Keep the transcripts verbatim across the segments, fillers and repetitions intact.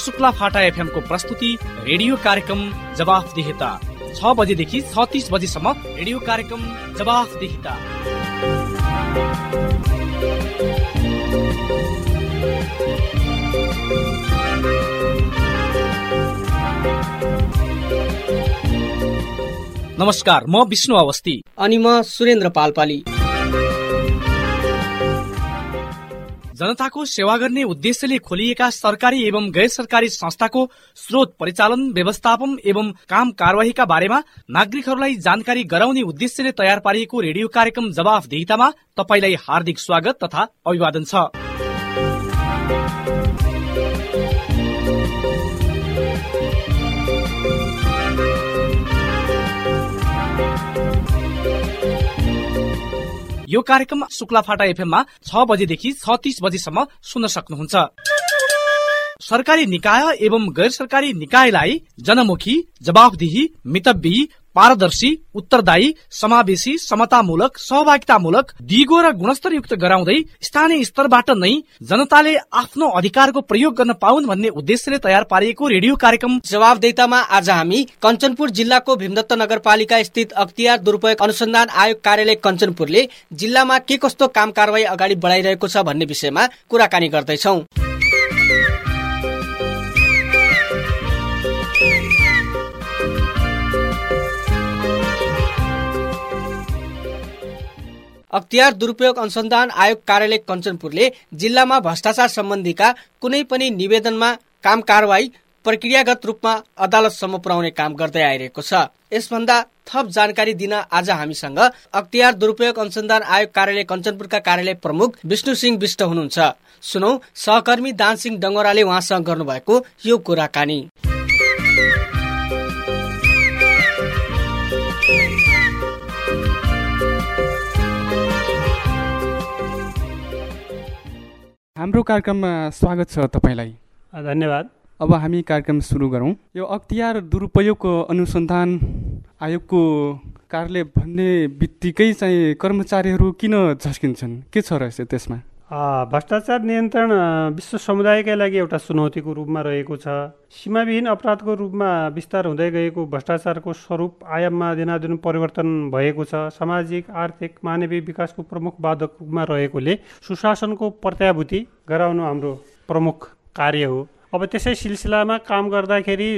शुक्ला फाटा एफएम को प्रस्तुति रेडियो कार्यक्रम जवाफदेहिता छ बजेदेखि छत्तीस बजेसम्म रेडियो कार्यक्रम जवाफदेहिता। नमस्कार, म विष्णु अवस्थी अनि म सुरेन्द्र पालपाली। जनताको सेवा गर्ने उद्देश्यले खोलिएका सरकारी एवं गैर सरकारी संस्थाको स्रोत परिचालन, व्यवस्थापन एवं काम कारवाहीका बारेमा नागरिकहरूलाई जानकारी गराउने उद्देश्यले तयार पारिएको रेडियो कार्यक्रम जवाफदेहितामा तपाईलाई हार्दिक स्वागत तथा अभिवादन छ। यो कार्यक्रम शुक्लाफाटा एफएममा छ बजेदेखि छत्तीस बजेसम्म सुन्न सक्नुहुन्छ। सरकारी निकाय एवं गैर सरकारी निकायलाई जनमुखी, जवाफदेही, मितव्ययी, पारदर्शी, उत्तरदायी, समावेशी, समतामूलक, सहभागितामूलक, दिगो र गुणस्तरयुक्त गराउँदै स्थानीय स्तरबाट नै जनताले आफ्नो अधिकारको प्रयोग गर्न पाउन् भन्ने उद्देश्यले तयार पारिएको रेडियो कार्यक्रम जवाफदेहितामा आज हामी कञ्चनपुर जिल्लाको भीमदत्त नगरपालिका स्थित अख्तियार दुरुपयोग अनुसन्धान आयोग कार्यालय कञ्चनपुरले जिल्लामा के कस्तो काम कारवाही अगाडि बढाइरहेको छ भन्ने विषयमा कुराकानी गर्दैछौं। अख्तियार दुरुपयोग अनुसन्धान आयोग कार्यालय कञ्चनपुरले जिल्लामा भ्रष्टाचार सम्बन्धीका कुनै पनि निवेदनमा काम कारवाही प्रक्रियागत रूपमा अदालतसम्म पुर्याउने काम गर्दै आइरहेको छ। यसभन्दा थप जानकारी दिन आज हामीसँग अख्तियार दुरुपयोग अनुसन्धान आयोग कार्यालय कञ्चनपुरका कार्यालय प्रमुख विष्णु सिंह विष्ट हुनुहुन्छ। सुनौ सहकर्मी दानसिंह डङ्गराले उहाँसँग गर्नुभएको यो कुराकानी। हाम्रो कार्यक्रममा स्वागत छ तपाईलाई। धन्यवाद। अब हामी कार्यक्रम सुरु गरौँ। यो अख्तियार दुरुपयोग अनुसन्धान आयोगको कार्यालय भन्ने बित्तिकै चाहिँ कर्मचारीहरू किन झस्किन्छन्? के छ रहस्य त्यसमा? भ्रष्टाचार नियन्त्रण विश्व समुदायकै लागि एउटा चुनौतीको रूपमा रहेको छ। सीमाविहीन अपराधको रूपमा विस्तार हुँदै गएको भ्रष्टाचारको स्वरूप आयाममा दिनादिन परिवर्तन भएको छ। सामाजिक, आर्थिक, मानवीय विकासको प्रमुख बाधक रूपमा रहेकोले सुशासनको प्रत्याभूति गराउनु हाम्रो प्रमुख कार्य हो। अब त्यसै सिलसिलामा काम गर्दाखेरि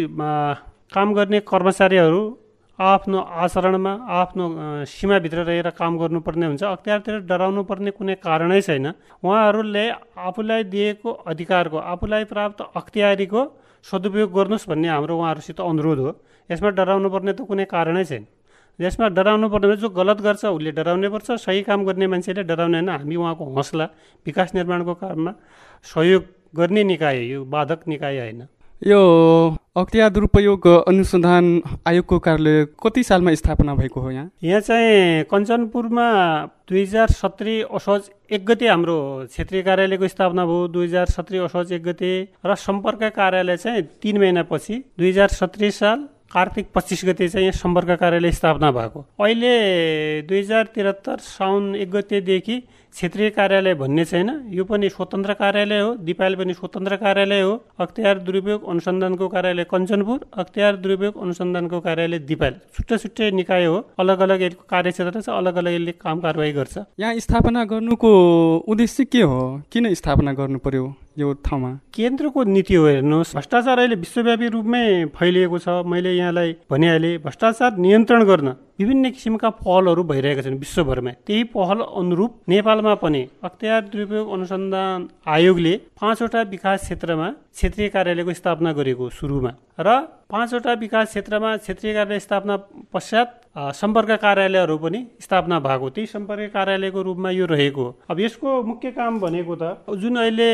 काम गर्ने कर्मचारीहरू आफ्नो आचरणमा आफ्नो सीमाभित्र रहेर काम गर्नुपर्ने हुन्छ। अख्तियारतिर डराउनु पर्ने कुनै कारणै छैन। उहाँहरूले आफूलाई दिएको अधिकारको, आफूलाई प्राप्त अख्तियारीको सदुपयोग गर्नुहोस् भन्ने हाम्रो उहाँहरूसित अनुरोध हो। यसमा डराउनु पर्ने त कुनै कारणै छैन। यसमा डराउनु पर्ने जो गलत गर्छ उसले डराउनै पर्छ, सही काम गर्ने मान्छेले डराउने होइन। हामी उहाँको हौसला, विकास निर्माणको काममा सहयोग गर्ने निकाय, यो बाधक निकाय होइन। यो अख्तियार दुरुपयोग अनुसन्धान आयोगको कार्यालय कति सालमा स्थापना भएको हो? यहाँ यहाँ चाहिँ कञ्चनपुरमा दुई हजार सत्री असोज एक गते हाम्रो क्षेत्रीय कार्यालयको स्थापना भयो। दुई हजार सत्री असोज एक गते र सम्पर्क कार्यालय चाहिँ तीन महिनापछि दुई हजार सत्री साल कार्तिक पच्चिस गते चाहिँ सम्पर्क कार्यालय स्थापना भएको। अहिले दुई हजार त्रिहत्तर साउन एक गतेदेखि क्षेत्रीय कार्यालय भन्ने छैन, यो पनि स्वतन्त्र कार्यालय हो। दिपायल पनि स्वतन्त्र कार्यालय हो। अख्तियार दुरुपयोग अनुसन्धानको कार्यालय कञ्चनपुर, अख्तियार दुरुपयोग अनुसन्धानको कार्यालय दिपायल, छुट्टै छुट्टै निकाय हो। अलग अलग यसको कार्यक्षेत्र छ, अलग अलग यसले काम कारवाही गर्छ। यहाँ स्थापना गर्नुको उद्देश्य के हो? किन स्थापना गर्नु पर्यो यो ठाउँमा? केन्द्रको नीति हो। हेर्नुहोस्, भ्रष्टाचार अहिले विश्वव्यापी रूपमै फैलिएको छ। मैले यहाँलाई भनिहालेँ, भ्रष्टाचार नियन्त्रण गर्न विभिन्न किसिमका पहलहरू भइरहेका छन् विश्वभरमा। त्यही पहल अनुरूप नेपालमा पनि अख्तियार दुरुपयोग अनुसन्धान आयोगले पाँचवटा विकास क्षेत्रमा क्षेत्रीय कार्यालयको स्थापना गरेको सुरुमा, र पाँचवटा विकास क्षेत्रमा क्षेत्रीय कार्यालय स्थापना पश्चात सम्पर्क कार्यालयहरू पनि स्थापना भएको। त्यही सम्पर्क कार्यालयको रूपमा यो रहेको। अब यसको मुख्य काम भनेको त जुन अहिले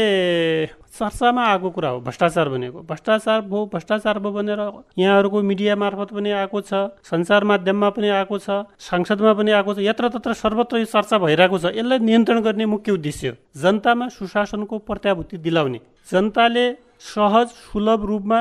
चर्चामा आएको कुरा हो, भ्रष्टाचार भनेको। भ्रष्टाचार भयो भ्रष्टाचार भयो भनेर यहाँहरूको मिडिया मार्फत पनि आएको छ, सञ्चार माध्यममा पनि आएको छ, संसदमा पनि आएको छ, यत्र तत्र सर्वत्र यो चर्चा भइरहेको छ। यसलाई नियन्त्रण गर्ने मुख्य उद्देश्य हो जनतामा सुशासनको प्रत्याभूति दिलाउने, जनताले सहज सुलभ रूपमा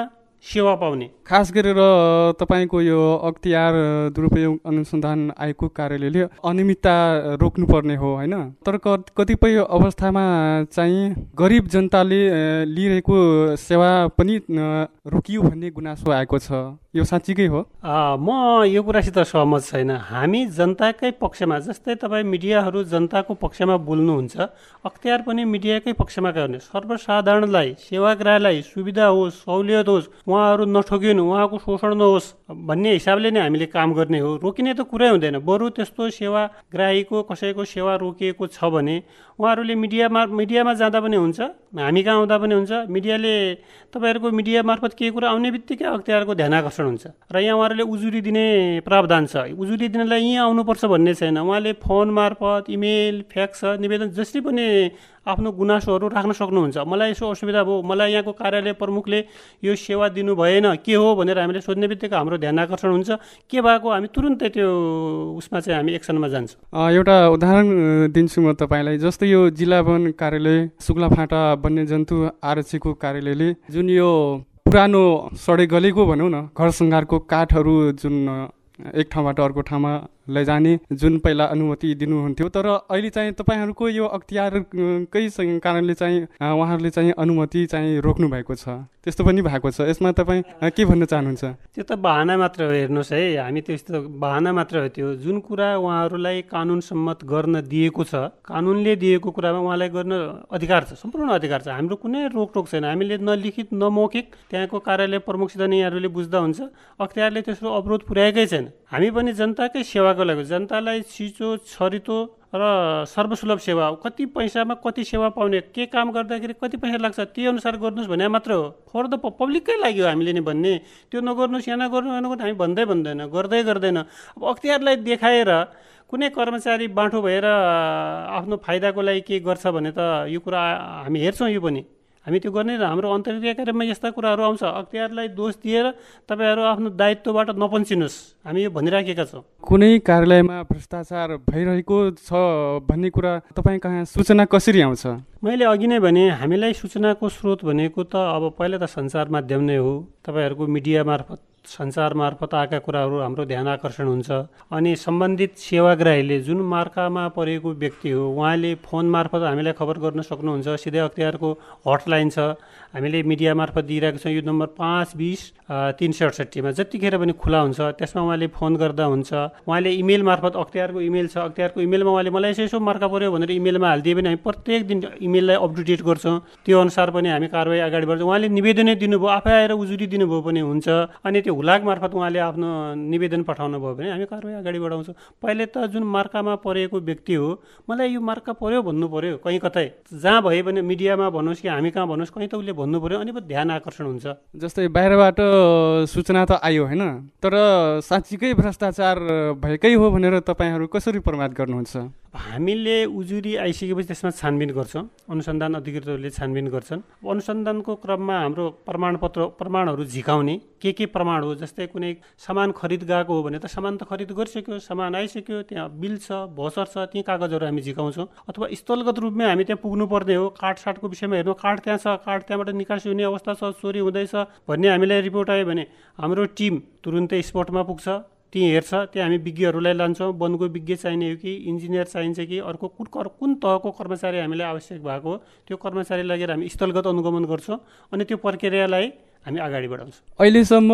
सेवा पाउने। खास गरेर तपाईँको यो अख्तियार दुरुपयोग अनुसन्धान आयोगको कार्यालयले अनियमितता रोक्नुपर्ने हो होइन, तर कतिपय अवस्थामा चाहिँ गरिब जनताले लिइरहेको सेवा पनि रोकियो भन्ने गुनासो आएको छ, यो साँच्चीकै हो? म यो कुरासित सहमत छैन। हामी जनताकै पक्षमा, जस्तै तपाईँ मिडियाहरू जनताको पक्षमा बोल्नुहुन्छ, अख्तियार पनि मिडियाकै पक्षमा गर्ने, सर्वसाधारणलाई सेवाग्राहीलाई सुविधा होस्, सहुलियत होस्, उहाँहरू नठोकिनु, उहाँको शोषण नहोस् भन्ने हिसाबले नै हामीले काम गर्ने हो। रोकिने त कुरै हुँदैन। बरु त्यस्तो सेवाग्राहीको कसैको सेवा रोकिएको छ भने उहाँहरूले मिडियामा मिडियामा जाँदा पनि हुन्छ, हामी कहाँ आउँदा पनि हुन्छ। मिडियाले तपाईँहरूको मिडिया मार्फत केही कुरा आउने बित्तिकै अख्तियारको ध्यान आकर्षण हुन्छ र यहाँ उहाँहरूले उजुरी दिने प्रावधान छ। उजुरी दिनलाई यहाँ आउनुपर्छ भन्ने छैन। उहाँले फोन मार्फत, इमेल, फ्याक्स, निवेदन जसरी पनि आफ्नो गुनासोहरू राख्न सक्नुहुन्छ। मलाई यसो असुविधा भयो, मलाई यहाँको कार्यालय प्रमुखले यो सेवा दिनु भएन, के हो भनेर हामीले सोध्ने बित्तिकै हाम्रो ध्यान आकर्षण हुन्छ। के भएको हामी तुरुन्तै त्यो उसमा चाहिँ हामी एक्सनमा जान्छौँ। एउटा उदाहरण दिन्छु म तपाईँलाई। जस्तै यो जिल्ला वन कार्यालय सुक्लाफाटा वन्यजन्तु आरक्षीको कार्यालयले जुन यो पुरानो सडे गलेको भनौँ न घर सङ्घारको काठहरू जुन एक ठाउँबाट अर्को ठाउँमा लैजाने जुन पहिला अनुमति दिनुहुन्थ्यो, तर अहिले चाहिँ तपाईँहरूको यो अख्तियारकै कारणले चाहिँ उहाँहरूले चाहिँ अनुमति चाहिँ रोक्नु भएको छ, त्यस्तो पनि भएको छ। यसमा तपाईँ के भन्न चाहनुहुन्छ? त्यो त बहाना मात्र हो। हेर्नुहोस् है, हामी त्यस्तो बहाना मात्र हो। त्यो जुन कुरा उहाँहरूलाई कानुन सम्मत गर्न दिएको छ, कानुनले दिएको कुरामा उहाँलाई गर्न अधिकार छ, सम्पूर्ण अधिकार छ। हाम्रो कुनै रोकटोक छैन। हामीले न लिखित न मौखिक त्यहाँको कार्यालय प्रमुखसित नै यहाँहरूले बुझ्दा हुन्छ। अख्तियारले त्यसको अवरोध पुर्याएकै छैन। हामी पनि जनताकै सेवाको लागि, जनतालाई छिचो छरितो र सर्वसुलभ सेवा, कति पैसामा कति सेवा पाउने, के काम गर्दाखेरि कति पैसा लाग्छ त्यही अनुसार गर्नुहोस् भने मात्र हो। फर द पब्लिककै लागि हो हामीले नि भन्ने। त्यो नगर्नुहोस्, यहाँ नगर्नु नगर्नु हामी भन्दै भन्दैन, गर्दै गर्दैन। अब अख्तियारलाई देखाएर कुनै कर्मचारी बाँठो भएर आफ्नो फाइदाको लागि के गर्छ भने त यो कुरा हामी हेर्छौँ। यो पनि हामी त्यो गर्ने, हाम्रो अन्तर्क्रिया कार्यमा यस्ता कुराहरू आउँछ। अख्तियारलाई दोष दिएर तपाईँहरू आफ्नो दायित्वबाट नपन्चिनुहोस्, हामी यो भनिराखेका छौँ। कुनै कार्यालयमा भ्रष्टाचार भइरहेको छ भन्ने कुरा तपाईँ कहाँ सूचना कसरी आउँछ? मैले अघि नै भने हामीलाई सूचनाको स्रोत भनेको त अब पहिला त सञ्चार माध्यम नै हो। तपाईँहरूको मिडिया मार्फत, सञ्चार मार्फत आएका कुराहरू हाम्रो ध्यान आकर्षण हुन्छ। अनि सम्बन्धित सेवाग्राहीले जुन मार्कामा परेको व्यक्ति हो उहाँले फोन मार्फत हामीलाई खबर गर्न सक्नुहुन्छ। सिधै अख्तियारको हटलाइन छ, हामीले मिडिया मार्फत दिइरहेको छौँ। यो नम्बर पाँच बिस तिन सय अडसट्ठीमा जतिखेर पनि खुला हुन्छ। त्यसमा उहाँले फोन गर्दा हुन्छ। उहाँले इमेल मार्फत, अख्तियारको इमेल छ, अख्तियारको इमेलमा उहाँले मलाई यसो यसो मार्का पऱ्यो भनेर इमेलमा हालिदिए पनि हामी प्रत्येक दिन इमेललाई अप टु डेट गर्छौँ। त्यो अनुसार पनि हामी कारवाही अगाडि बढ्छौँ। उहाँले निवेदनै दिनुभयो, आफै आएर उजुरी दिनुभयो पनि हुन्छ। अनि त्यो हुलाक मार्फत उहाँले आफ्नो निवेदन पठाउनु भयो भने हामी कारवाही अगाडि बढाउँछौँ। पहिले त जुन मार्कामा परेको व्यक्ति हो, मलाई यो मार्का पर्यो भन्नु पर्यो, कहीँ कतै जहाँ भए पनि मिडियामा भन्नुहोस् कि हामी कहाँ भन्नुहोस्, कहीँ त उसले भन्नु पर्यो। अनि ध्यान आकर्षण हुन्छ। जस्तै बाहिरबाट सूचना त आयो होइन, तर साँच्चीकै भ्रष्टाचार भएकै हो भनेर तपाईँहरू कसरी प्रमाण गर्नुहुन्छ? हामीले उजुरी आइसकेपछि त्यसमा छानबिन गर्छौँ। अनुसन्धान अधिकृतहरूले छानबिन गर्छन्। अनुसन्धानको क्रममा हाम्रो प्रमाणपत्र प्रमाणहरू झिकाउने के के प्रमाण हो, जस्तै कुनै सामान खरिद गएको हो भने त सामान त खरिद गरिसक्यो, सामान आइसक्यो, त्यहाँ बिल छ, भोचर छ, ती कागजहरू हामी झिकाउँछौँ। अथवा स्थलगत रूपमै हामी त्यहाँ पुग्नु पर्ने हो। काठसाटको विषयमा हेर्नु, काठ त्यहाँ छ, काठ त्यहाँबाट निकासी हुने अवस्था छ, चोरी हुँदैछ भन्ने हामीलाई रिपोर्ट आयो भने हाम्रो टिम तुरुन्तै स्पटमा पुग्छ, त्यहीँ हेर्छ। त्यहाँ हामी विज्ञहरूलाई लान्छौँ। वनको विज्ञ चाहिने हो कि इन्जिनियर चाहिन्छ कि अर्को कुन कुन तहको कर्मचारी हामीलाई आवश्यक भएको हो, त्यो कर्मचारी लगेर हामी स्थलगत अनुगमन गर्छौँ। अनि त्यो प्रक्रियालाई हामी अगाडि बढाउँछौँ। अहिलेसम्म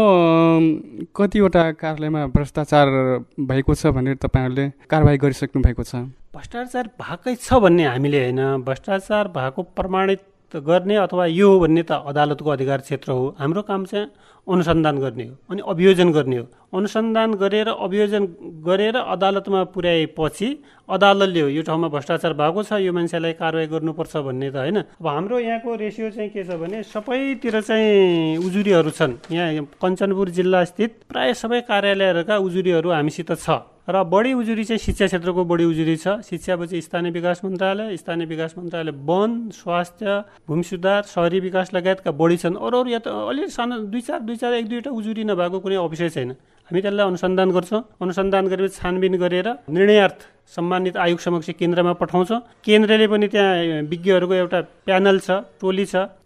कतिवटा कार्यालयमा भ्रष्टाचार भएको छ भनेर तपाईँहरूले कारवाही गरिसक्नु भएको छ? भ्रष्टाचार भएकै छ भन्ने हामीले होइन, भ्रष्टाचार भएको प्रमाणित गर्ने अथवा यो हो भन्ने त अदालतको अधिकार क्षेत्र हो। हाम्रो काम चाहिँ अनुसन्धान गर्ने हो अनि अभियोजन गर्ने हो। अनुसन्धान गरेर अभियोजन गरेर अदालतमा पुर्याएपछि अदालतले हो यो ठाउँमा भ्रष्टाचार भएको छ, यो मान्छेलाई कारवाही गर्नुपर्छ भन्ने त होइन। अब हाम्रो यहाँको रेसियो चाहिँ के छ भने सबैतिर चाहिँ उजुरीहरू छन्। यहाँ कञ्चनपुर जिल्ला स्थित प्राय सबै कार्यालयहरूका उजुरीहरू हामीसित छ र बढी उजुरी चाहिँ शिक्षा क्षेत्रको बढी उजुरी छ। शिक्षापछि स्थानीय विकास मन्त्रालय, स्थानीय विकास मन्त्रालय वन, स्वास्थ्य, भूमि सुधार, शहरी विकास लगायतका बढी छन्। अरू अरू या त अलिअलि सानो दुई चार दुई चार एक दुईवटा उजुरी नभएको कुनै अफिसै छैन। हामी त्यसलाई अनुसन्धान गर्छौँ। अनुसन्धान गरेर छानबिन गरेर निर्णयार्थ सम्मानित आयोग समक्ष केन्द्रमा पठाउँछौँ। केन्द्रले पनि त्यहाँ विज्ञहरूको एउटा प्यानल छ, टोली छ,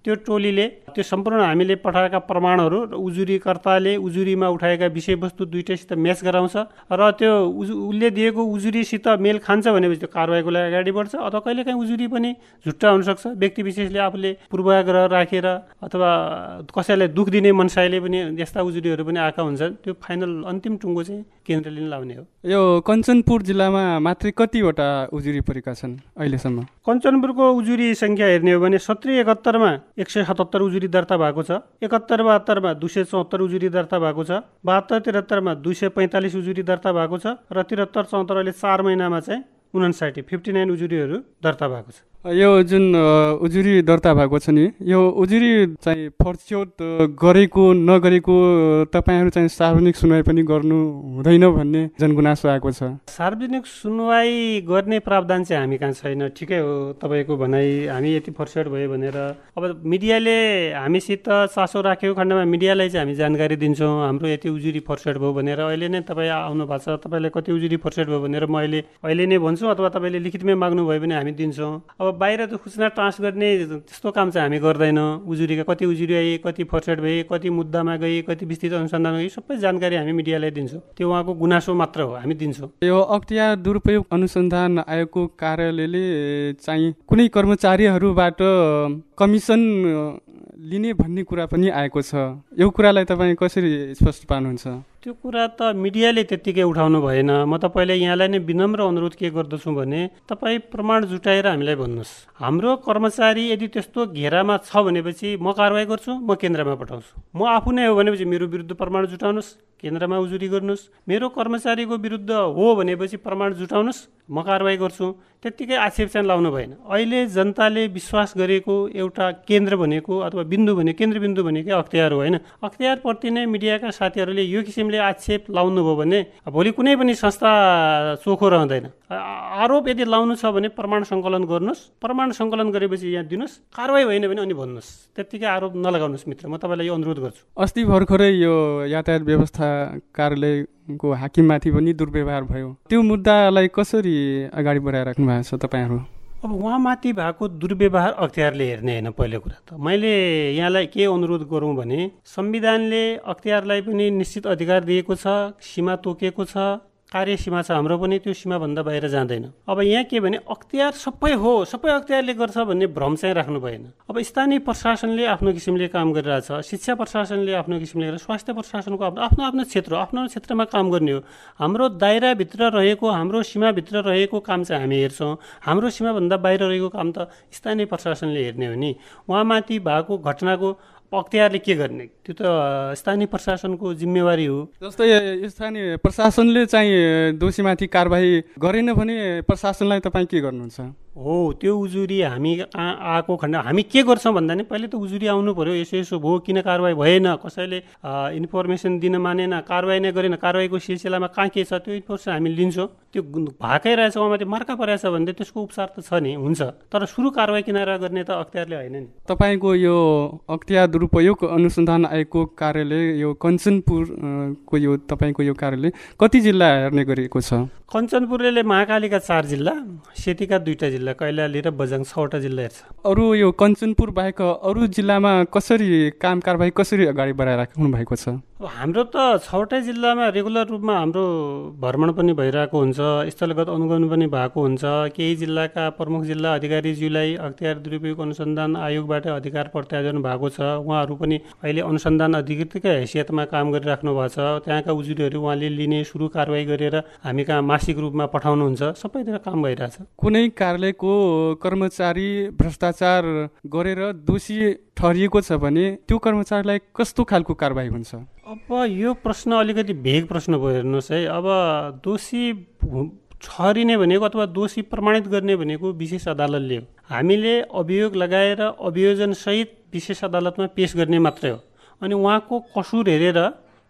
त्यो टोलीले त्यो सम्पूर्ण हामीले पठाएका प्रमाणहरू र उजुरीकर्ताले उजुरीमा उठाएका विषयवस्तु दुईटैसित म्याच गराउँछ र त्यो उसले दिएको उजुरीसित मेल खान्छ भनेपछि त्यो कारवाहीको लागि अगाडि बढ्छ। अथवा कहिलेकाहीँ उजुरी पनि झुट्टा हुनसक्छ, व्यक्ति विशेषले आफूले पूर्वाग्रह राखेर अथवा कसैलाई दुःख दिने मनसायले पनि यस्ता उजुरीहरू पनि आएका हुन्छन्। त्यो फाइनल अन्तिम टुङ्गो चाहिँ केन्द्रले लाउने हो। यो कञ्चनपुर जिल्लामा मात्रै कतिवटा उजुरी परेका छन् अहिलेसम्म? कञ्चनपुरको उजुरी सङ्ख्या हेर्ने हो भने सत्तरी एकहत्तरमा एक सय सतहत्तर उजुरी दर्ता भएको छ, एकहत्तर बहत्तरमा दुई सय चौहत्तर उजुरी दर्ता भएको छ, बहत्तर त्रिहत्तरमा दुई सय पैँतालिस उजुरी दर्ता भएको छ र त्रिहत्तर चौहत्तर अहिले चार महिनामा चाहिँ उनासाठी फिफ्टी नाइन उजुरीहरू दर्ता भएको छ। यो जुन उजुरी दर्ता भएको छ नि, यो उजुरी चाहिँ फर्स्योट गरेको नगरेको तपाईँहरू चाहिँ सार्वजनिक सुनवाई पनि गर्नु हुँदैन भन्ने जनगुनासो आएको छ। सार्वजनिक सुनवाई गर्ने प्रावधान चाहिँ हामी कहाँ छैन। ठिकै हो तपाईँको भनाइ, हामी यति फर्स्योट भयो भनेर अब मिडियाले हामीसित चासो राखेको खण्डमा मिडियालाई चाहिँ हामी जानकारी दिन्छौँ हाम्रो यति उजुरी फर्स्योट भयो भनेर। अहिले नै तपाईँ आउनु भएको छ, तपाईँलाई कति उजुरी फर्स्योट भयो भनेर म अहिले अहिले नै भन्छु अथवा तपाईँले लिखितमै माग्नु भयो भने हामी दिन्छौँ। अब बाहिर त सूचना ट्रान्स गर्ने त्यस्तो काम चाहिँ हामी गर्दैनौँ। उजुरीका कति उजुरी आए, कति फर्स्योट भए, कति मुद्दामा गए, कति विस्तृत अनुसन्धान गए, सबै जानकारी हामी मिडियालाई दिन्छौँ। त्यो उहाँको गुनासो मात्र हो, हामी दिन्छौँ। यो अख्तियार दुरुपयोग अनुसन्धान आयोगको कार्यालयले चाहिँ कुनै कर्मचारीहरूबाट कमिसन लिने भन्ने कुरा पनि आएको छ। यो कुरालाई तपाईँ कसरी स्पष्ट पार्नुहुन्छ? त्यो कुरा त मिडियाले त्यत्तिकै उठाउनु भएन। म तपाईँले यहाँलाई नै विनम्र अनुरोध के गर्दछु भने तपाईँ प्रमाण जुटाएर हामीलाई भन्नुहोस्। हाम्रो कर्मचारी यदि त्यस्तो घेरामा छ भनेपछि म कारवाही गर्छु, म केन्द्रमा पठाउँछु। म आफू नै हो भनेपछि मेरो विरुद्ध प्रमाण जुटाउनुहोस्, केन्द्रमा उजुरी गर्नुहोस्। मेरो कर्मचारीको विरुद्ध हो भनेपछि प्रमाण जुटाउनुहोस्, म कारवाही गर्छु। त्यत्तिकै आक्षेप चाहिँ लाउनु भएन। अहिले जनताले विश्वास गरेको एउटा केन्द्र भनेको अथवा बिन्दु भने केन्द्रबिन्दु भनेकै अख्तियार हो होइन। अख्तियारप्रति नै मिडियाका साथीहरूले यो किसिमले आक्षेप लाउनु भयो भने भोलि कुनै पनि संस्था चोखो रहँदैन। आरोप यदि लाउनु छ भने प्रमाण सङ्कलन गर्नुहोस्, प्रमाण सङ्कलन गरेपछि यहाँ दिनुहोस्, कारवाही होइन भने अनि भन्नुहोस्। त्यत्तिकै आरोप नलगाउनुहोस् मित्र, म तपाईँलाई यो अनुरोध गर्छु। अस्ति भर्खरै यो यातायात व्यवस्था कार्यालयको हाकिममाथि पनि दुर्व्यवहार भयो, त्यो मुद्दालाई कसरी अगाडि बढाइराख्नु भएको छ तपाईँहरू? अब उहाँमाथि भएको दुर्व्यवहार अख्तियारले हेर्ने होइन। पहिलो कुरा त मैले यहाँलाई के अनुरोध गरौँ भने संविधानले अख्तियारलाई पनि निश्चित अधिकार दिएको छ, सीमा तोकेको छ, कार्य सीमा छ हाम्रो पनि, त्यो सीमाभन्दा बाहिर जाँदैन। अब यहाँ के भने अख्तियार सबै हो, सबै अख्तियारले गर्छ भन्ने भ्रम चाहिँ राख्नु भएन। अब स्थानीय प्रशासनले आफ्नो किसिमले काम गरिरहेछ, शिक्षा प्रशासनले आफ्नो किसिमले गरेर, स्वास्थ्य प्रशासनको आफ्नो आफ्नो आफ्नो क्षेत्र आफ्नो क्षेत्रमा काम गर्ने हो। हाम्रो दायराभित्र रहेको, हाम्रो सीमाभित्र रहेको काम चाहिँ हामी हेर्छौँ। हाम्रो सीमाभन्दा बाहिर रहेको काम त स्थानीय प्रशासनले हेर्ने हो नि। उहाँमाथि भएको घटनाको अख्तियारले के गर्ने, त्यो त स्थानीय प्रशासनको जिम्मेवारी हो। जस्तै स्थानीय प्रशासनले चाहिँ दोषीमाथि कारबाही गरेन भने प्रशासनलाई तपाईँ के गर्नुहुन्छ? हो, त्यो उजुरी हामी आएको खण्ड हामी के गर्छौँ भन्दा नि पहिले त उजुरी आउनु पर्यो, यसो यसो भयो, किन कारवाही भएन, कसैले इन्फर्मेसन दिन मानेन, कारवाही नै गरेन, कारवाहीको सिलसिलामा कहाँ के छ त्यो इन्फर्मेसन हामी लिन्छौँ। त्यो भएकै रहेछ उहाँमाथि मार्का परेछ भने त्यसको उपचार त छ नि, हुन्छ। तर सुरु कारवाही किनारा गर्ने त अख्तियारले होइन नि। तपाईँको यो अख्तियार दुरुपयोग अनुसन्धान आयोगको कार्यालय यो कञ्चनपुरको यो तपाईँको यो कार्यालय कति जिल्ला हेर्ने गरेको छ? कञ्चनपुरले महाकालीका चार जिल्ला, सेतीका दुईटा जिल्ला, कैलाली र बझाङ छवटा जिल्ला हेर्छ। अरू यो कञ्चनपुर बाहेक अरू जिल्लामा कसरी काम कारबाही कसरी अगाडि बढाइराख्नु भएको छ? हाम्रो त छवटै जिल्लामा रेगुलर रूपमा हाम्रो भ्रमण पनि भइरहेको हुन्छ, स्थलगत अनुगमन पनि भएको हुन्छ। केही जिल्लाका प्रमुख जिल्ला अधिकारीज्यूलाई अख्तियार दुरुपयोग अनुसन्धान आयोगबाट अधिकार प्रत्यार्जन भएको छ। उहाँहरू पनि अहिले अनुसन्धान अधिकृतकै हैसियतमा काम गरिराख्नु भएको छ। त्यहाँका उजुरीहरू उहाँले लिने, सुरु कारवाही गरेर हामी कहाँ मासिक रूपमा पठाउनुहुन्छ। सबैतिर काम भइरहेछ। कुनै कार्यालयको कर्मचारी भ्रष्टाचार गरेर दोषी ठहरिएको छ भने त्यो कर्मचारीलाई कस्तो खालको कारबाही हुन्छ? अब यो प्रश्न अलिकति भेग प्रश्न भयो, हेर्नुहोस् है। अब दोषी ठहरिने भनेको अथवा दोषी प्रमाणित गर्ने भनेको विशेष अदालतले हो। हामीले अभियोग लगाएर अभियोजनसहित विशेष अदालतमा पेश गर्ने मात्रै हो। अनि उहाँको कसुर हेरेर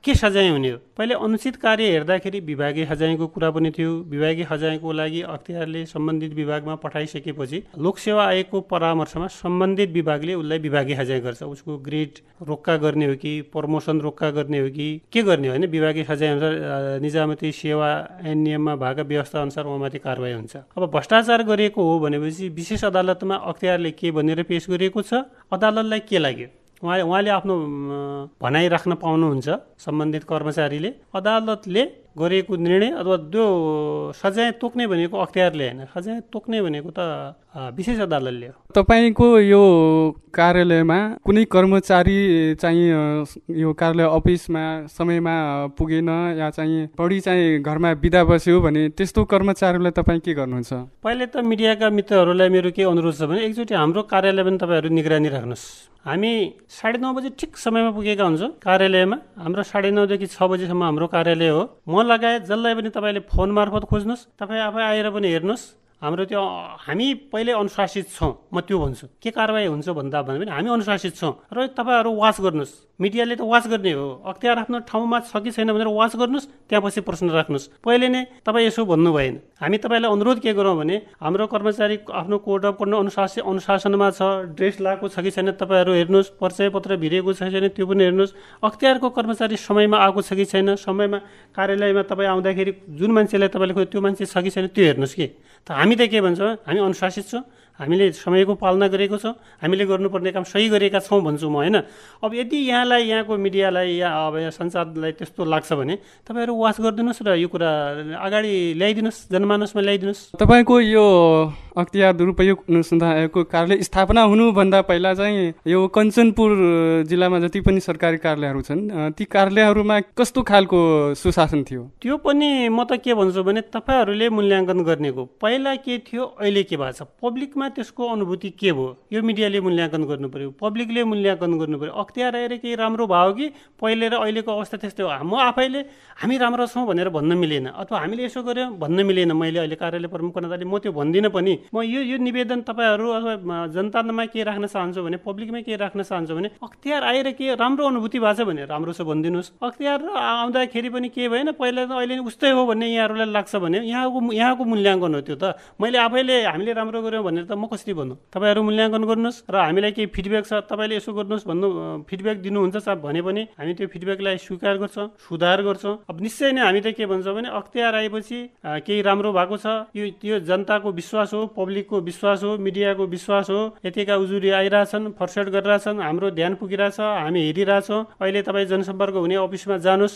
के सजाय हुने हो? पहिले अनुचित कार्य हेर्दाखेरि विभागीय सजायको कुरा पनि थियो। विभागीय सजायको लागि अख्तियारले सम्बन्धित विभागमा पठाइसकेपछि लोकसेवा आयोगको परामर्शमा सम्बन्धित विभागले उसलाई विभागीय सजाय गर्छ। उसको ग्रेड रोक्का गर्ने हो कि प्रमोसन रोक्का गर्ने हो कि के गर्ने हो होइन। विभागीय सजाय अनुसार निजामती सेवा ऐन नियममा भएका व्यवस्था अनुसार उहाँमाथि कारवाही हुन्छ। अब भ्रष्टाचार गरिएको हो भनेपछि विशेष अदालतमा अख्तियारले के भनेर पेश गरिएको छ, अदालतलाई के लाग्यो, उहाँ उहाँले आफ्नो भनाइ राख्न पाउनुहुन्छ। सम्बन्धित कर्मचारीले अदालतले गरेको निर्णय अथवा त्यो सजाय तोक्ने भनेको अख्तियारले होइन, सजाय तोक्ने भनेको त विशेष अदालतले हो। तपाईँको यो कार्यालयमा कुनै कर्मचारी चाहिँ यो कार्यालय अफिसमा समयमा पुगेन या चाहिँ बढी चाहिँ घरमा बिदा बस्यो भने त्यस्तो कर्मचारीलाई तपाईँ के गर्नुहुन्छ? पहिले त मिडियाका मित्रहरूलाई मेरो के अनुरोध छ भने एकचोटि हाम्रो कार्यालय पनि तपाईँहरू निगरानी राख्नुहोस्। हामी साढे नौ बजे ठिक समयमा पुगेका हुन्छौँ कार्यालयमा। हाम्रो साढे नौदेखि छ बजीसम्म हाम्रो कार्यालय हो। म लगायत जसलाई पनि तपाईँले फोन मार्फत खोज्नुहोस्, तपाईँ आफै आएर पनि हेर्नुहोस्। हाम्रो त्यो हामी पहिले अनुशासित छौँ, म त्यो भन्छु। के कारवाही हुन्छ भन्दा भने हामी अनुशासित छौँ र तपाईँहरू वाच गर्नुहोस्। मिडियाले त वाच गर्ने हो। अख्तियार आफ्नो ठाउँमा छ कि छैन भनेर वाच गर्नुहोस्, त्यहाँपछि प्रश्न राख्नुहोस्। पहिले नै तपाईँ यसो भन्नु भएन। हामी तपाईँलाई अनुरोध के गरौँ भने हाम्रो कर्मचारी आफ्नो कोड अफ कन्डक्ट अनुशासन अनुशासनमा छ, ड्रेस लगाएको छ कि छैन तपाईँहरू हेर्नुहोस्, परिचय पत्र भिरेको छ कि छैन त्यो पनि हेर्नुहोस्। अख्तियारको कर्मचारी समयमा आएको छ कि छैन, समयमा कार्यालयमा तपाईँ आउँदाखेरि जुन मान्छेलाई तपाईँले खोज्यो त्यो मान्छे छ कि छैन त्यो हेर्नुहोस्। कि त हामी त के भन्छौँ, हामी अनुशासित छौँ, हामीले समयको पालना गरेको छौँ, हामीले गर्नुपर्ने काम सही गरेका छौँ भन्छु म होइन। अब यदि यहाँलाई यहाँको मिडियालाई या अब यहाँ सञ्चारलाई त्यस्तो लाग्छ भने तपाईँहरू वाच गरिदिनुहोस् र यो कुरा अगाडि ल्याइदिनुहोस्, जनमानसमा ल्याइदिनुहोस्। तपाईँको यो अख्तियार दुरुपयोग अनुसन्धान आयोगको कार्यालय स्थापना हुनुभन्दा पहिला चाहिँ यो कञ्चनपुर जिल्लामा जति पनि सरकारी कार्यालयहरू छन् ती कार्यालयहरूमा कस्तो खालको सुशासन थियो? त्यो पनि म त के भन्छु भने तपाईँहरूले मूल्याङ्कन गर्नेको पहिला के थियो, अहिले के भएको छ, पब्लिकमा त्यसको अनुभूति के भयो, यो मिडियाले मूल्याङ्कन गर्नु पर्यो, पब्लिकले मूल्याङ्कन गर्नु पर्यो। अख्तियार आएर केही राम्रो भयो कि पहिले र अहिलेको अवस्था त्यस्तै हो। म आफैले हामी राम्रो छौँ भनेर भन्न मिलेन, अथवा हामीले यसो गऱ्यौँ भन्न मिलेन। मैले अहिले कार्यालय प्रमुख कर्मचारी म त्यो भन्दिनँ पनि। म यो यो निवेदन तपाईँहरू अथवा जनतामा के राख्न चाहन्छु भने, पब्लिकमा के राख्न चाहन्छु भने अख्तियार आएर के राम्रो अनुभूति भएको छ भने राम्रो छ भनिदिनुहोस्। अख्तियार आउँदाखेरि पनि के भएन, पहिला त अहिले उस्तै हो भन्ने यहाँहरूलाई लाग्छ भने यहाँको यहाँको मूल्याङ्कन हो त्यो त। मैले आफैले हामीले राम्रो गऱ्यौँ भनेर त म कसरी भन्नु? तपाईँहरू मूल्याङ्कन गर्नुहोस् र हामीलाई केही फिडब्याक छ तपाईँले यसो गर्नुहोस् भन्नु फिडब्याक दिनुहुन्छ भने पनि हामी त्यो फिडब्याकलाई स्वीकार गर्छौँ, सुधार गर्छौँ। अब निश्चय नै हामी त के भन्छौँ भने अख्तियार आएपछि केही राम्रो भएको छ, यो त्यो जनताको विश्वास हो, पब्लिकको विश्वास हो, मिडियाको विश्वास हो। यतिका उजुरी आइरहेछन्, फर्सेट गरिरहेछन्, हाम्रो ध्यान पुगिरहेछ, हामी हेरिरहेछौँ। अहिले तपाईँ जनसम्पर्क हुने अफिसमा जानुहोस्,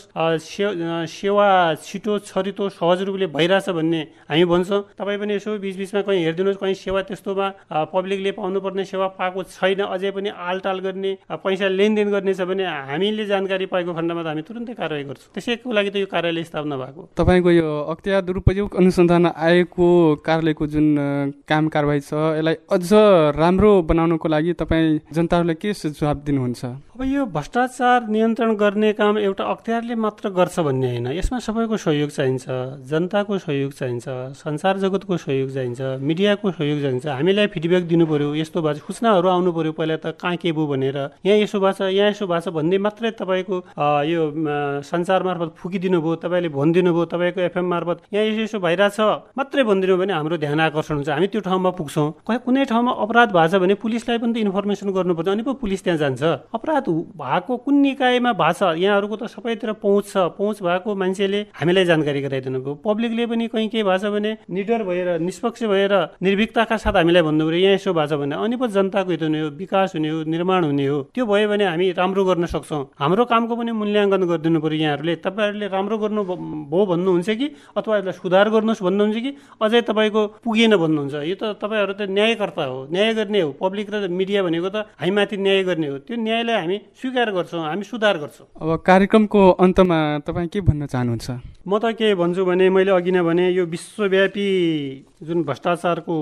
सेवा छिटो छरितो सहज रूपले भइरहेछ भन्ने हामी भन्छौँ। तपाईँ पनि यसो बिचबिचमा कहीँ हेरिदिनुहोस्, कहीँ सेवा त्यस्तोमा पब्लिकले पाउनुपर्ने सेवा पाएको छैन, अझै पनि आलटाल गर्ने पैसा लेनदेन गर्ने छ भने हामीले जानकारी पाएको खण्डमा त हामी तुरन्तै कारवाही गर्छौँ। त्यसैको लागि त यो कार्यालय स्थापना भएको। तपाईँको यो अख्तियार दुरुपयोग अनुसन्धान आयोगको कार्यालयको जुन काम कारवाही छ यसलाई अझ राम्रो बनाउनको लागि तपाईँ जनताहरूलाई के सुझाव दिनुहुन्छ? अब यो भ्रष्टाचार नियन्त्रण गर्ने काम एउटा अख्तियारले मात्र गर्छ भन्ने होइन, यसमा सबैको सहयोग चाहिन्छ, जनताको सहयोग चाहिन्छ, संसार जगतको सहयोग चाहिन्छ, मिडियाको सहयोग चाहिन्छ। हामीलाई फिडब्याक दिनु पर्यो, यस्तो भएको सूचनाहरू आउनु पर्यो पहिला त कहाँ के भयो भनेर, यहाँ यसो भएको छ यहाँ यसो भएको छ भन्ने मात्रै तपाईँको यो सञ्चार मार्फत फुकिदिनु भयो, तपाईँले भनिदिनु भयो, तपाईँको एफएम मार्फत यहाँ यसो यसो भइरहेछ मात्रै भनिदिनु भने हाम्रो ध्यान आकर्षण हुन्छ, हामी त्यो ठाउँमा पुग्छौँ। कुनै ठाउँमा अपराध भएको छ भने पुलिसलाई पनि त इन्फर्मेसन गर्नुपर्छ, अनि पो पुलिस त्यहाँ जान्छ। अपराध भएको कुन निकायमा भएको छ यहाँहरूको त सबैतिर पहुँच छ, पहुँच भएको मान्छेले हामीलाई जानकारी गराइदिनु भयो। पब्लिकले पनि कहीँ केही भएको छ भने निडर भएर निष्पक्ष भएर निर्भीकताका साथ हामीलाई भन्नु पर्यो यहाँ यसो भएको छ भने, अनि पो जनताको हित हुने हो, विकास हुने हो, निर्माण हुने हो। त्यो भयो भने हामी राम्रो गर्न सक्छौँ। हाम्रो कामको पनि मूल्याङ्कन गरिदिनु पर्यो यहाँहरूले। तपाईँहरूले राम्रो गर्नु भयो भन्नुहुन्छ कि अथवा यसलाई सुधार गर्नुहोस् भन्नुहुन्छ कि अझै तपाईँको पुगेन भन्नुहुन्छ? यो त तपाईँहरू त न्यायकर्ता हो, न्याय गर्ने हो। पब्लिक र मिडिया भनेको त हामीमाथि न्याय गर्ने हो। त्यो न्यायलाई हामी स्वीकार गर्छौँ, हामी सुधार गर्छौँ। अब कार्यक्रमको अन्तमा तपाईँ के भन्न चाहनुहुन्छ? म त के भन्छु भने मैले अघि नै भने यो विश्वव्यापी जुन भ्रष्टाचारको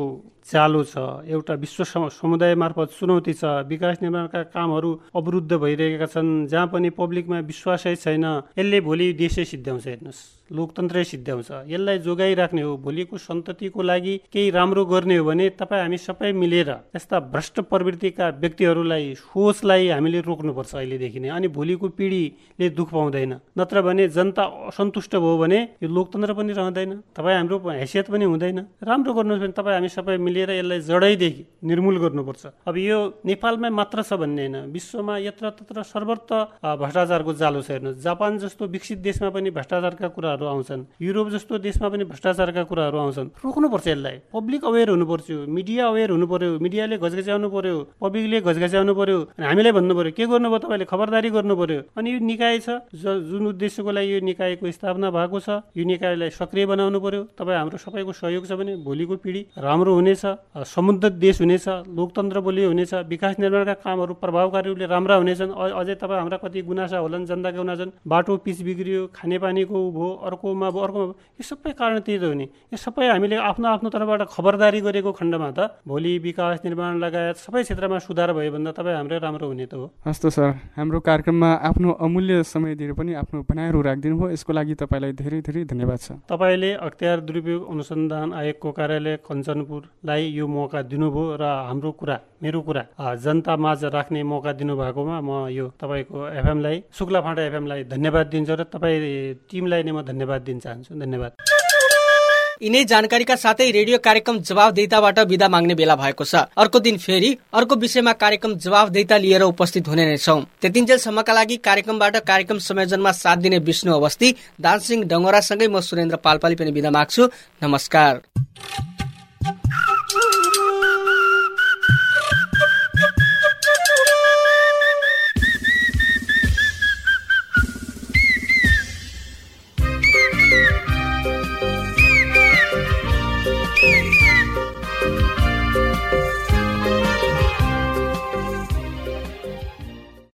जालो छ, एउटा विश्व समुदाय मार्फत चुनौती छ, विकास निर्माणका कामहरू अवरुद्ध भइरहेका छन्, जहाँ पनि पब्लिकमा विश्वासै छैन। यसले भोलि देशै सिद्ध्याउँछ, हेर्नुहोस्, लोकतन्त्रै सिद्ध्याउँछ। यसलाई जोगाइराख्ने हो, भोलिको सन्ततिको लागि केही राम्रो गर्ने हो भने तपाईँ हामी सबै मिलेर यस्ता भ्रष्ट प्रवृत्तिका व्यक्तिहरूलाई, सोचलाई हामीले रोक्नुपर्छ अहिलेदेखि नै। अनि भोलिको पिँढीले दुःख पाउँदैन, नत्र भने जनता असन्तुष्ट भयो भने यो लोकतन्त्र पनि रहँदैन, तपाईँ हाम्रो हैसियत पनि हुँदैन। राम्रो गर्नुहोस् भने तपाईँ हामी सबै मिलेर यसलाई जडैदेखि निर्मूल गर्नुपर्छ। अब यो नेपालमै मात्र छ भन्ने होइन, विश्वमा यत्र तत्र सर्वत्र भ्रष्टाचारको जालो छ। हेर्नुहोस्, जापान जस्तो विकसित देशमा पनि भ्रष्टाचारका कुराहरू आउँछन्, युरोप जस्तो देशमा पनि भ्रष्टाचारका कुराहरू आउँछन्। रोक्नुपर्छ यसलाई, पब्लिक अवेर हुनु पर्यो, मिडिया अवेर हुनु पर्यो, मिडियाले घचघच्याउनु पर्यो, पब्लिकले घचघच्याउनु पर्यो, अनि हामीलाई भन्नु पर्यो के गर्नुभयो तपाईँले, खबरदारी गर्नु पर्यो। अनि यो निकाय छ जुन उद्देश्यको लागि यो निकायको स्थापना भएको छ, यो निकायलाई सक्रिय बनाउनु पर्यो। तपाईँ हाम्रो सबैको सहयोग छ भने भोलिको पिँढी राम्रो हुनेछ, समुन्नत देश हुनेछ, लोकतन्त्र बलियो हुनेछ, विकास निर्माणका कामहरू प्रभावकारी रूपले राम्रा हुनेछन्। अझै तपाईँ हाम्रा कति गुनासा होलान्, जनताका गुनासा, बाटो पिच बिग्रियो, खानेपानीको भयो, अर्कोमा भयो, अर्कोमा भयो, यो सबै कारण त्यही त हो नि। यो सबै हामीले आफ्नो आफ्नो तर्फबाट खबरदारी गरेको खण्डमा त भोलि विकास निर्माण लगायत सबै क्षेत्रमा सुधार भयो भने त तपाईँ हाम्रै राम्रो हुने त हो। हस् त सर, हाम्रो कार्यक्रममा आफ्नो अमूल्य समय दिएर पनि आफ्नो भनाइहरू राखिदिनु भयो, यसको लागि तपाईँलाई धेरै धेरै धन्यवाद छ। तपाईँले अख्तियार दुरुपयोग अनुसन्धान आयोगको कार्यालय कञ्चनपुरलाई यो मौका दिनुभयो र हाम्रो कुरा, मेरो कुरा जनता माझ राख्ने मौका दिनुभएकोमा म यो तपाईँको एफएमलाई, शुक्ला फाँटा एफएमलाई धन्यवाद दिन्छु र तपाईँ टिमलाई नै म धन्यवाद दिन चाहन्छु। धन्यवाद। यिनै जानकारीका साथै रेडियो कार्यक्रम जवाफदेहिताबाट बिदा माग्ने बेला भएको छ। अर्को दिन फेरि अर्को विषयमा कार्यक्रम जवाफदेहिता लिएर उपस्थित हुने नै छौं। त्यतिन्जेलसम्मका लागि कार्यक्रमबाट कार्यक्रम संयोजनमा साथ दिने विष्णु अवस्थी, दानसिंह डङ्गरासँगै म सुरेन्द्र पालपाली पनि बिदा माग्छु। नमस्कार।